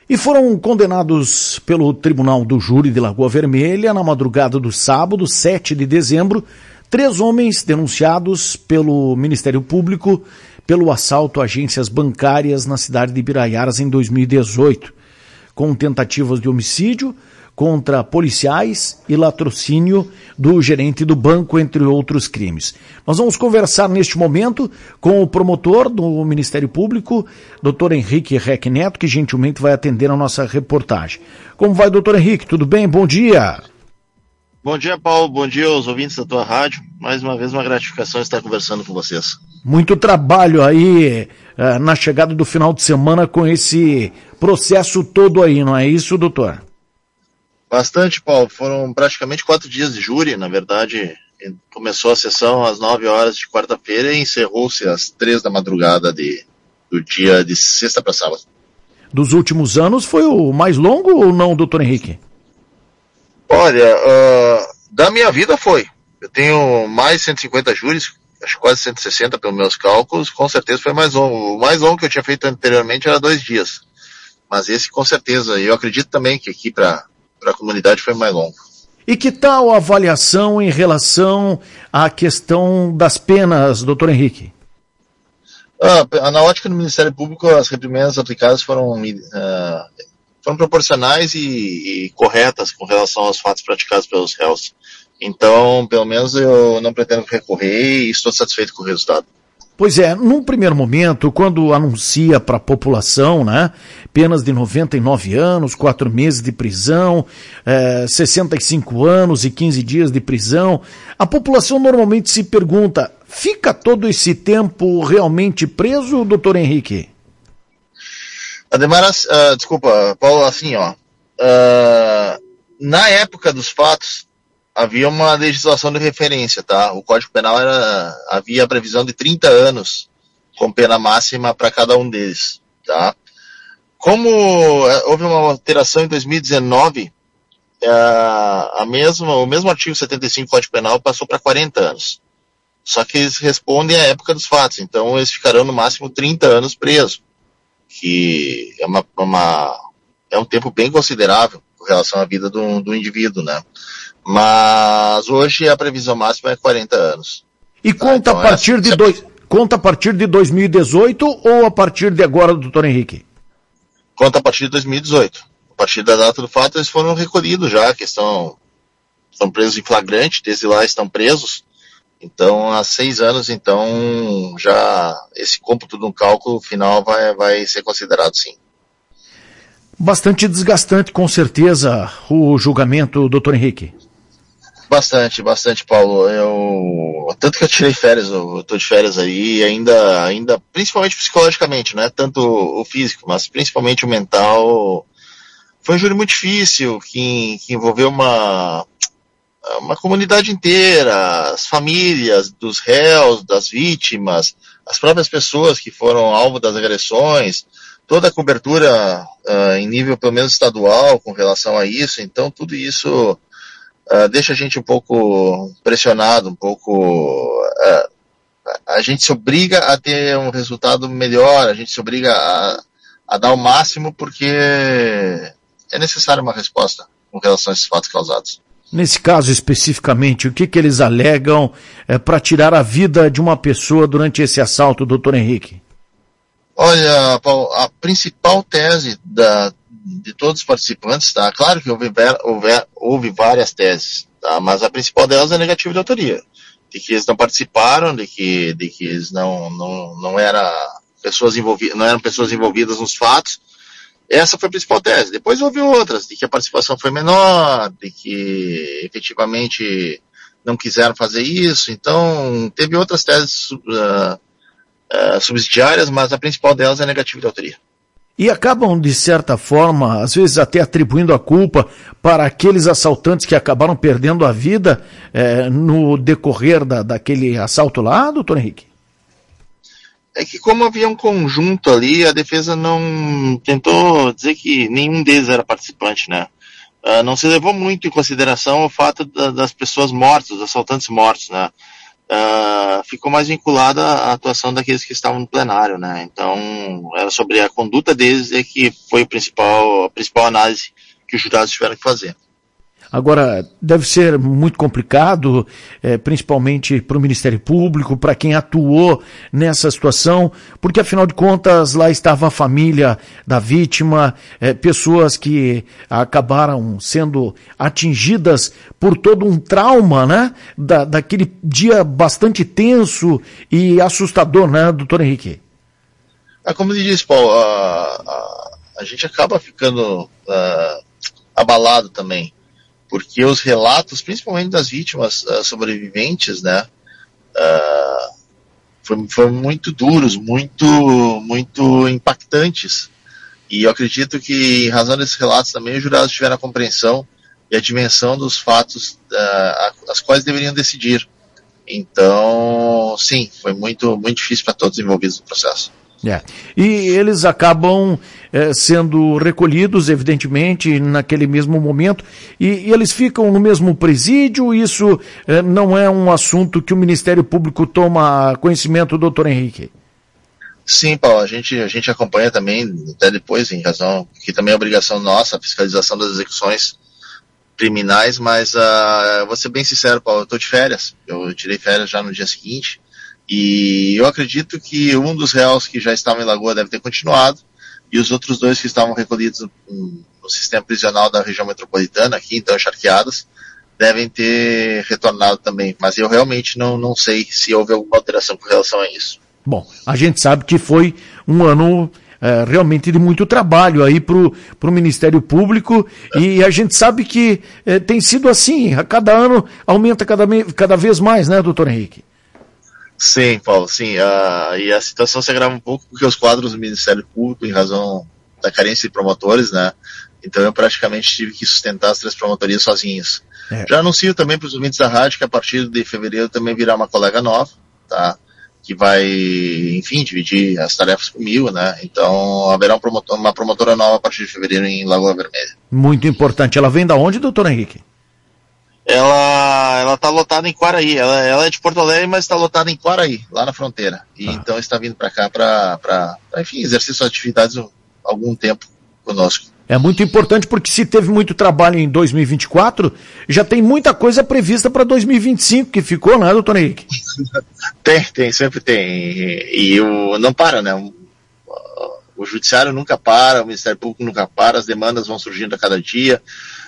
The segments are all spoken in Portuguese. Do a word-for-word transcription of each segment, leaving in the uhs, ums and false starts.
E foram condenados pelo Tribunal do Júri de Lagoa Vermelha na madrugada do sábado, sete de dezembro, três homens denunciados pelo Ministério Público pelo assalto a agências bancárias na cidade de Biraiaras em dois mil e dezoito, com tentativas de homicídio contra policiais e latrocínio do gerente do banco, entre outros crimes. Nós vamos conversar neste momento com o promotor do Ministério Público, doutor Henrique Reck Neto, que gentilmente vai atender a nossa reportagem. Como vai, doutor Henrique? Tudo bem? Bom dia. Bom dia, Paulo. Bom dia aos ouvintes da tua rádio. Mais uma vez, uma gratificação estar conversando com vocês. Muito trabalho aí uh, na chegada do final de semana com esse processo todo aí, não é isso, doutor? Bastante, Paulo. Foram praticamente quatro dias de júri. Na verdade, começou a sessão às nove horas de quarta-feira e encerrou-se às três da madrugada de, do dia de sexta para sábado. Dos últimos anos foi o mais longo ou não, doutor Henrique? Olha, uh, da minha vida foi. Eu tenho mais de cento e cinquenta júris, acho quase cento e sessenta pelos meus cálculos, com certeza foi mais longo. O mais longo que eu tinha feito anteriormente era dois dias. Mas esse com certeza, eu acredito também que aqui para para a comunidade foi mais longo. E que tal a avaliação em relação à questão das penas, doutor Henrique? Ah, na ótica do Ministério Público, as reprimendas aplicadas foram, uh, foram proporcionais e, e corretas com relação aos fatos praticados pelos réus. Então, pelo menos eu não pretendo recorrer e estou satisfeito com o resultado. Pois é, num primeiro momento, quando anuncia para a população, né, penas de noventa e nove anos, quatro meses de prisão, eh, sessenta e cinco anos e quinze dias de prisão, a população normalmente se pergunta, fica todo esse tempo realmente preso, doutor Henrique? Ademar, uh, desculpa, Paulo, assim, ó, uh, na época dos fatos, havia uma legislação de referência, tá? O Código Penal era, havia a previsão de trinta anos com pena máxima para cada um deles, tá? Como houve uma alteração em dois mil e dezenove, a, a mesma, o mesmo artigo setenta e cinco do Código Penal passou para quarenta anos. Só que eles respondem à época dos fatos, então eles ficarão no máximo trinta anos presos, que é, uma, uma, é um tempo bem considerável com relação à vida do, do indivíduo, né? Mas hoje a previsão máxima é quarenta anos. E conta, ah, então a partir é... de dois, conta a partir de dois mil e dezoito ou a partir de agora, doutor Henrique? Conta a partir de dois mil e dezoito. A partir da data do fato eles foram recolhidos já, que estão, estão presos em flagrante, desde lá estão presos. Então há seis anos, então já esse cômputo de um cálculo final vai, vai ser considerado sim. Bastante desgastante, com certeza, o julgamento, doutor Henrique. Bastante, bastante, Paulo. Eu, tanto que eu tirei férias, eu tô de férias aí, ainda, ainda, principalmente psicologicamente, não é tanto o físico, mas principalmente o mental. Foi um júri muito difícil, que, que envolveu uma, uma comunidade inteira, as famílias dos réus, das vítimas, as próprias pessoas que foram alvo das agressões, toda a cobertura uh, em nível pelo menos estadual com relação a isso, então tudo isso Uh, deixa a gente um pouco pressionado, um pouco... Uh, a gente se obriga a ter um resultado melhor, a gente se obriga a, a dar o máximo porque é necessária uma resposta com relação a esses fatos causados. Nesse caso especificamente, o que, que eles alegam é, para tirar a vida de uma pessoa durante esse assalto, doutor Henrique? Olha, Paulo, a principal tese da de todos os participantes, tá? Claro que houve, houve, houve várias teses, tá? Mas a principal delas é negativa de autoria. De que eles não participaram, de que, de que eles não, não, não, era pessoas envolvidas, não eram pessoas envolvidas nos fatos. Essa foi a principal tese. Depois houve outras, de que a participação foi menor, de que efetivamente não quiseram fazer isso. Então, teve outras teses uh, uh, subsidiárias, mas a principal delas é negativa de autoria. E acabam, de certa forma, às vezes até atribuindo a culpa para aqueles assaltantes que acabaram perdendo a vida eh, no decorrer da, daquele assalto lá, doutor Henrique? É que como havia um conjunto ali, a defesa não tentou dizer que nenhum deles era participante, né? Uh, não se levou muito em consideração o fato da, das pessoas mortas, dos assaltantes mortos, né? uh, ficou mais vinculada à atuação daqueles que estavam no plenário, né? Então, era sobre a conduta deles é que foi o principal, a principal análise que os jurados tiveram que fazer. Agora, deve ser muito complicado, é, principalmente para o Ministério Público, para quem atuou nessa situação, porque afinal de contas lá estava a família da vítima, é, pessoas que acabaram sendo atingidas por todo um trauma, né, da, daquele dia bastante tenso e assustador, né, doutor Henrique? É, como ele disse, Paulo, a, a, a gente acaba ficando uh, abalado também, porque os relatos, principalmente das vítimas uh, sobreviventes, né, uh, foram, foram muito duros, muito, muito impactantes. E eu acredito que, em razão desses relatos também, os jurados tiveram a compreensão e a dimensão dos fatos uh, as quais deveriam decidir. Então, sim, foi muito, muito difícil para todos envolvidos no processo. É. E eles acabam é, sendo recolhidos, evidentemente, naquele mesmo momento, e, e eles ficam no mesmo presídio. Isso é, não é um assunto que o Ministério Público toma conhecimento, doutor Henrique? Sim, Paulo, a gente, a gente acompanha também, até depois, em razão que também é obrigação nossa, a fiscalização das execuções criminais, mas uh, vou ser bem sincero, Paulo, eu estou de férias, eu tirei férias já no dia seguinte, e eu acredito que um dos réus que já estavam em Lagoa deve ter continuado, e os outros dois que estavam recolhidos no, no sistema prisional da região metropolitana, aqui, então, encharqueados, devem ter retornado também. Mas eu realmente não, não sei se houve alguma alteração com relação a isso. Bom, a gente sabe que foi um ano é, realmente de muito trabalho aí para o Ministério Público, e a gente sabe que é, tem sido assim, a cada ano aumenta cada, cada vez mais, né, doutor Henrique? Sim, Paulo, sim. Uh, e a situação se agrava um pouco porque os quadros do Ministério Público, em razão da carência de promotores, né? Então eu praticamente tive que sustentar as três promotorias sozinhos. É. Já anuncio também para os ouvintes da rádio que a partir de fevereiro também virá uma colega nova, tá? Que vai, enfim, dividir as tarefas comigo, né? Então haverá um promotor, uma promotora nova a partir de fevereiro em Lagoa Vermelha. Muito importante. Ela vem da onde, doutor Henrique? Ela ela está lotada em Quaraí. Ela, ela é de Porto Alegre, mas está lotada em Quaraí, lá na fronteira. E ah. então está vindo para cá para, enfim, exercer suas atividades há algum tempo conosco. É muito importante porque se teve muito trabalho em dois mil e vinte e quatro, já tem muita coisa prevista para dois mil e vinte e cinco que ficou, né, doutor Henrique? Tem, tem, sempre tem. E, e o, não para, né? O, o Judiciário nunca para, o Ministério Público nunca para, as demandas vão surgindo a cada dia.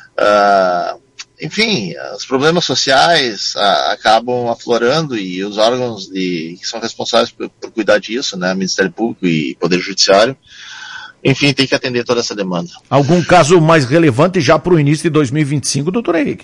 Uh, Enfim, os problemas sociais a, acabam aflorando e os órgãos de, que são responsáveis por, por cuidar disso, né, Ministério Público e Poder Judiciário, enfim, tem que atender toda essa demanda. Algum caso mais relevante já para o início de dois mil e vinte e cinco, doutor Henrique?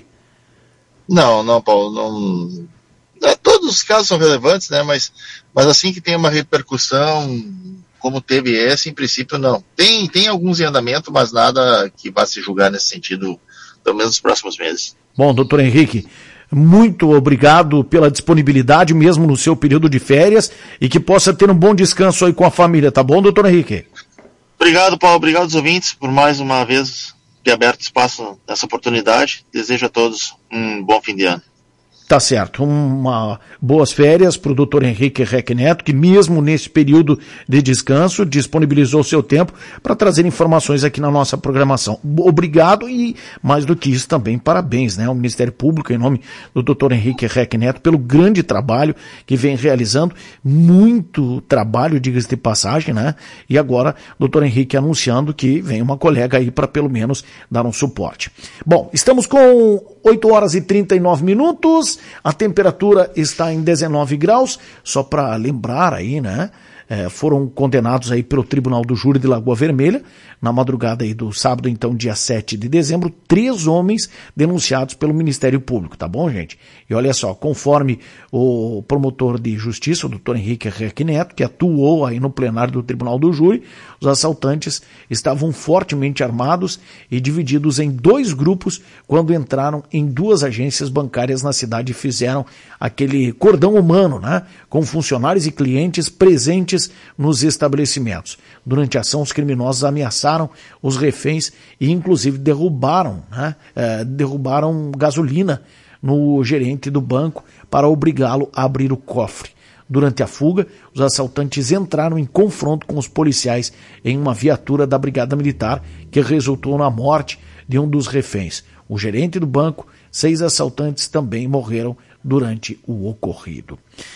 Não, não, Paulo, não, não, todos os casos são relevantes, né, mas, mas assim que tem uma repercussão como teve esse, em princípio não. Tem, tem alguns em andamento, mas nada que vá se julgar nesse sentido, pelo menos nos próximos meses. Bom, doutor Henrique, muito obrigado pela disponibilidade, mesmo no seu período de férias, e que possa ter um bom descanso aí com a família, tá bom, doutor Henrique? Obrigado, Paulo, obrigado aos ouvintes por mais uma vez ter aberto espaço nessa oportunidade. Desejo a todos um bom fim de ano. Tá certo, uma boas férias para o doutor Henrique Reck Neto, que mesmo nesse período de descanso disponibilizou seu tempo para trazer informações aqui na nossa programação. Obrigado e, mais do que isso, também parabéns, né, ao Ministério Público, em nome do doutor Henrique Reck Neto, pelo grande trabalho que vem realizando, muito trabalho, diga-se de passagem, né, e agora o doutor Henrique anunciando que vem uma colega aí para pelo menos dar um suporte. Bom, estamos com oito horas e trinta e nove minutos, a temperatura está em dezenove graus, só para lembrar aí, né, é, foram condenados aí pelo Tribunal do Júri de Lagoa Vermelha, na madrugada aí do sábado, então, dia sete de dezembro, três homens denunciados pelo Ministério Público, tá bom, gente? E olha só, conforme o promotor de justiça, o doutor Henrique Reck Neto, que atuou aí no plenário do Tribunal do Júri, os assaltantes estavam fortemente armados e divididos em dois grupos quando entraram em duas agências bancárias na cidade e fizeram aquele cordão humano, né, com funcionários e clientes presentes nos estabelecimentos. Durante a ação, os criminosos ameaçaram os reféns e inclusive derrubaram, né, eh, derrubaram gasolina no gerente do banco para obrigá-lo a abrir o cofre. Durante a fuga, os assaltantes entraram em confronto com os policiais em uma viatura da Brigada Militar, que resultou na morte de um dos reféns. O gerente do banco, seis assaltantes também morreram durante o ocorrido.